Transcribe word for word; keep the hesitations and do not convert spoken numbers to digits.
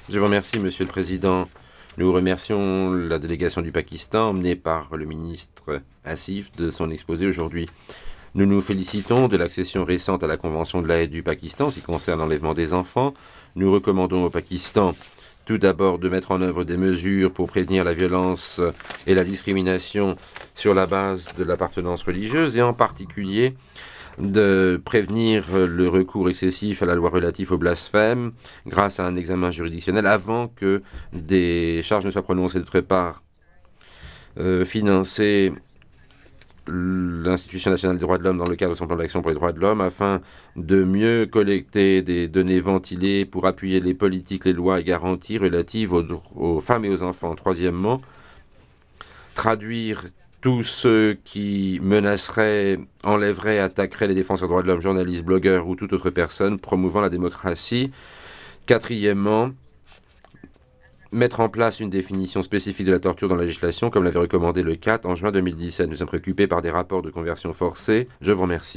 Je vous remercie, Monsieur le Président. Nous remercions la délégation du Pakistan, emmenée par le ministre Asif, de son exposé aujourd'hui. Nous nous félicitons de l'accession récente à la Convention de la Haye du Pakistan, en ce qui concerne l'enlèvement des enfants. Nous recommandons au Pakistan tout d'abord de mettre en œuvre des mesures pour prévenir la violence et la discrimination sur la base de l'appartenance religieuse, et en particulier de prévenir le recours excessif à la loi relative au blasphème grâce à un examen juridictionnel avant que des charges ne soient prononcées. D'autre part, euh, financer l'Institution nationale des droits de l'homme dans le cadre de son plan d'action pour les droits de l'homme afin de mieux collecter des données ventilées pour appuyer les politiques, les lois et garanties relatives aux, aux femmes et aux enfants. Troisièmement, traduire tous ceux qui menaceraient, enlèveraient, attaqueraient les défenseurs des droits de l'homme, journalistes, blogueurs ou toute autre personne promouvant la démocratie. Quatrièmement, mettre en place une définition spécifique de la torture dans la législation, comme l'avait recommandé le quatre en juin deux mille dix-sept. Nous sommes préoccupés par des rapports de conversion forcée. Je vous remercie.